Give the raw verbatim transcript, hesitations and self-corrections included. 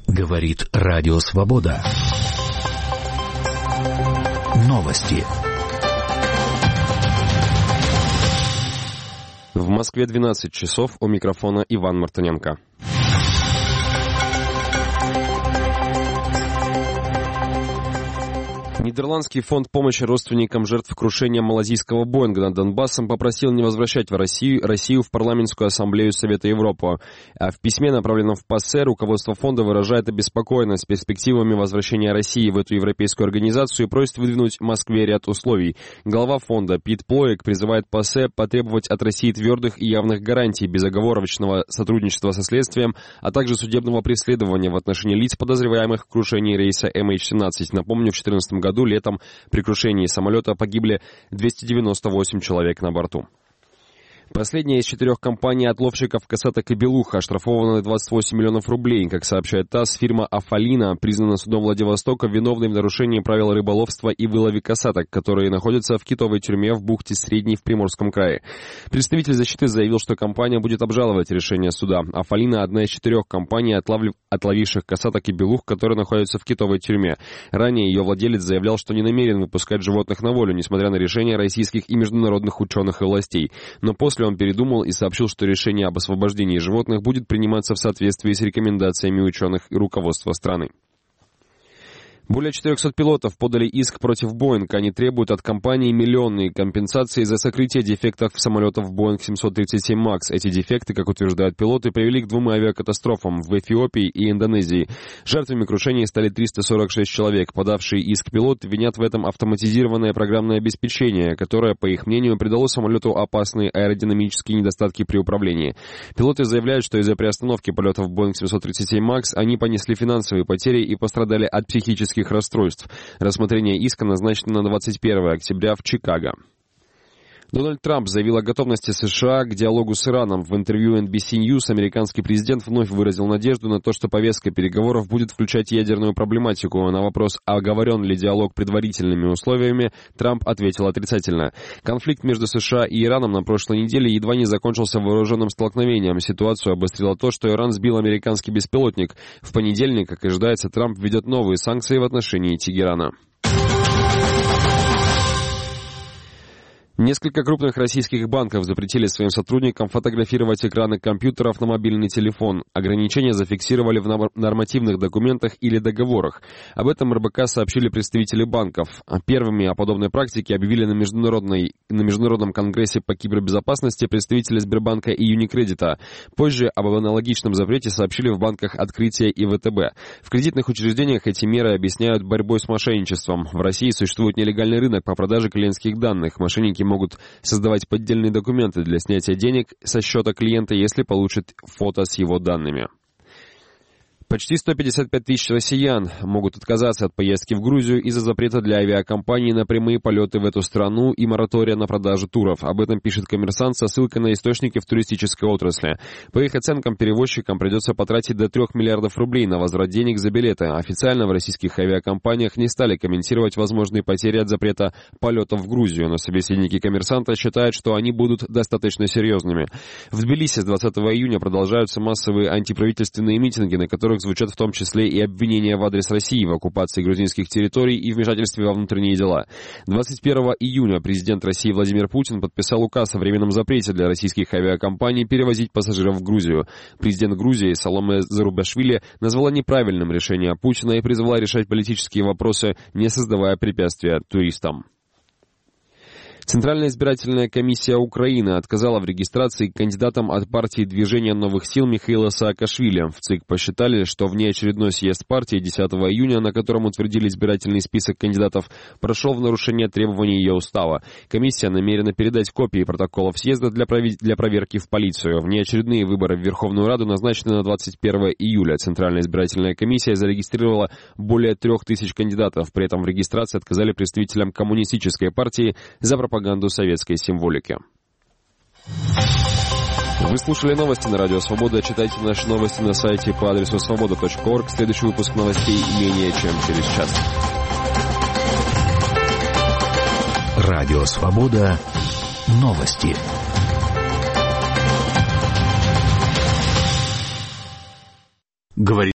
Говорит Радио Свобода. Новости. В Москве двенадцать часов, у микрофона Иван Мартыненко. Нидерландский фонд помощи родственникам жертв крушения малазийского Боинга над Донбассом попросил не возвращать в Россию, Россию в парламентскую ассамблею Совета Европы. А в письме, направленном в ПАСЕ, руководство фонда выражает обеспокоенность перспективами возвращения России в эту европейскую организацию и просит выдвинуть Москве ряд условий. Глава фонда Пит Плоек призывает ПАСЕ потребовать от России твердых и явных гарантий безоговорочного сотрудничества со следствием, а также судебного преследования в отношении лиц, подозреваемых в крушении рейса эм эйч семнадцать. Напомню, в две тысячи четырнадцатом году летом при крушении самолета погибли двести девяносто восемь человек на борту. Последняя из четырех компаний отловщиков касаток и белух оштрафована на двадцать восемь миллионов рублей. Как сообщает ТАСС, фирма «Афалина» признана судом Владивостока виновной в нарушении правил рыболовства и вылове касаток, которые находятся в китовой тюрьме в бухте Средней в Приморском крае. Представитель защиты заявил, что компания будет обжаловать решение суда. «Афалина» — одна из четырех компаний, отлов... отловивших касаток и белух, которые находятся в китовой тюрьме. Ранее ее владелец заявлял, что не намерен выпускать животных на волю, несмотря на решения российских и международных ученых и властей. Но после он передумал и сообщил, что решение об освобождении животных будет приниматься в соответствии с рекомендациями ученых и руководства страны. Более четырехсот пилотов подали иск против Боинг. Они требуют от компании миллионные компенсации за сокрытие дефектов самолетов Боинг семьсот тридцать семь макс. Эти дефекты, как утверждают пилоты, привели к двум авиакатастрофам в Эфиопии и Индонезии. Жертвами крушений стали триста сорок шесть человек. Подавшие иск пилоты винят в этом автоматизированное программное обеспечение, которое, по их мнению, придало самолету опасные аэродинамические недостатки при управлении. Пилоты заявляют, что из-за приостановки полетов Боинг семьсот тридцать семь макс они понесли финансовые потери и пострадали от психических расстройств. Рассмотрение иска назначено на двадцать первое октября в Чикаго. Дональд Трамп заявил о готовности США к диалогу с Ираном. В интервью эн би си News американский президент вновь выразил надежду на то, что повестка переговоров будет включать ядерную проблематику. На вопрос, оговорен ли диалог предварительными условиями, Трамп ответил отрицательно. Конфликт между США и Ираном на прошлой неделе едва не закончился вооруженным столкновением. Ситуацию обострило то, что Иран сбил американский беспилотник. В понедельник, как ожидается, Трамп введет новые санкции в отношении Тегерана. Несколько крупных российских банков запретили своим сотрудникам фотографировать экраны компьютеров на мобильный телефон. Ограничения зафиксировали в нормативных документах или договорах. Об этом эр бэ ка сообщили представители банков. Первыми о подобной практике объявили на, международной, на Международном конгрессе по кибербезопасности представители Сбербанка и Юникредита. Позже об аналогичном запрете сообщили в банках Открытие и вэ тэ бэ. В кредитных учреждениях эти меры объясняют борьбой с мошенничеством. В России существует нелегальный рынок по продаже клиентских данных. Мошенники могут создавать поддельные документы для снятия денег со счета клиента, если получат фото с его данными. Почти сто пятьдесят пять тысяч россиян могут отказаться от поездки в Грузию из-за запрета для авиакомпаний на прямые полеты в эту страну и моратория на продажу туров. Об этом пишет «Коммерсант» со ссылкой на источники в туристической отрасли. По их оценкам, перевозчикам придется потратить до трех миллиардов рублей на возврат денег за билеты. Официально в российских авиакомпаниях не стали комментировать возможные потери от запрета полетов в Грузию, но собеседники «Коммерсанта» считают, что они будут достаточно серьезными. В Тбилиси с двадцатого июня продолжаются массовые антиправительственные митинги, на которых звучат в том числе и обвинения в адрес России в оккупации грузинских территорий и вмешательстве во внутренние дела. двадцать первого июня президент России Владимир Путин подписал указ о временном запрете для российских авиакомпаний перевозить пассажиров в Грузию. Президент Грузии Саломе Зарубашвили назвала неправильным решение Путина и призвала решать политические вопросы, не создавая препятствия туристам. Центральная избирательная комиссия Украины отказала в регистрации кандидатам от партии «Движение новых сил» Михаила Саакашвили. В ЦИК посчитали, что внеочередной съезд партии десятого июня, на котором утвердили избирательный список кандидатов, прошел в нарушение требований ее устава. Комиссия намерена передать копии протоколов съезда для, провед... для проверки в полицию. Внеочередные выборы в Верховную Раду назначены на двадцать первого июля. Центральная избирательная комиссия зарегистрировала более трех тысяч кандидатов. При этом в регистрации отказали представителям коммунистической партии за пропаганду советской символики. Вы слушали новости на Радио Свобода. Читайте наши новости на сайте по адресу свобода точка орг. Следующий выпуск новостей менее чем через час. Радио Свобода. Новости. Говорит